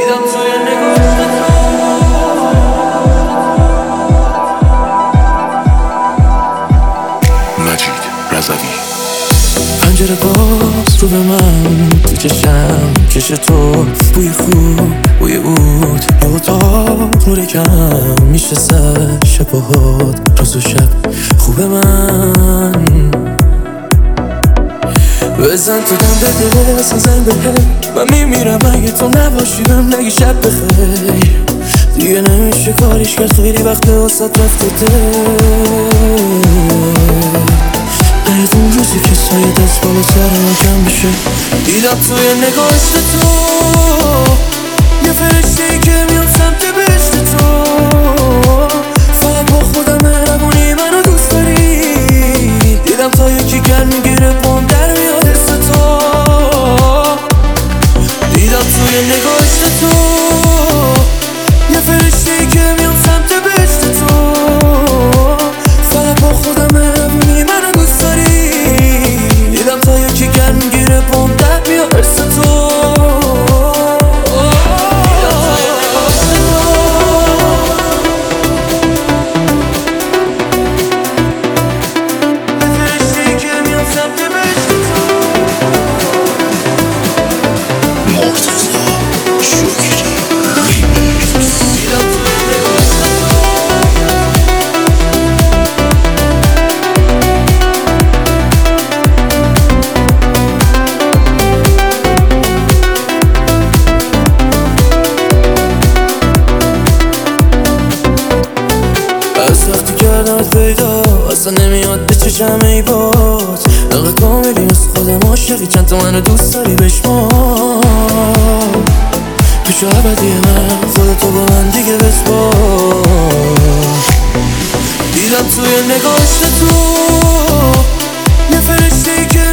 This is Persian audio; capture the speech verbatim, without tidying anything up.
دیدم توی نگاه مجید رضوی. پنجره باز رو به من تو چشم کش تو، بوی خوب بوی عود یه اتاق نور کم میشه سر شبهات روز و شب خوب من. بزن تو دم بده بزن زن بهه من میمیرم اگه تو نباشی بهم نگی شب بخیر. دیگه نمیشه کاریش کرد خیلی وقت واسط رفته باید اون روزی که سایه دست بالا سر من کم بشه. دیدم توی نگاشت تو یه فرشته‌ای که میاد سمت بهشت تو، فقط با خودم مهربونی منو دوست داری. دیدم تا یکی گر میگیره پام در میاد حس تو. دیدم توی نگاشت تو یه فرشته‌ای که میاد سمت بهشت تو، فقط با خودم مهربونی منو دوست داری. دیدم تا یکی گر میگیره پام در میاد حس تو. از وقتی کردمت پیدا اصلا نمیاد به چه جمعی باد. دقیقه کاملی از خودم عاشقی چند تا منو دوست داری بشمار. پیش ابدی من خودتو با من دیگه بسپار. دیدم توی نگاشت تو یه فرشته‌ای که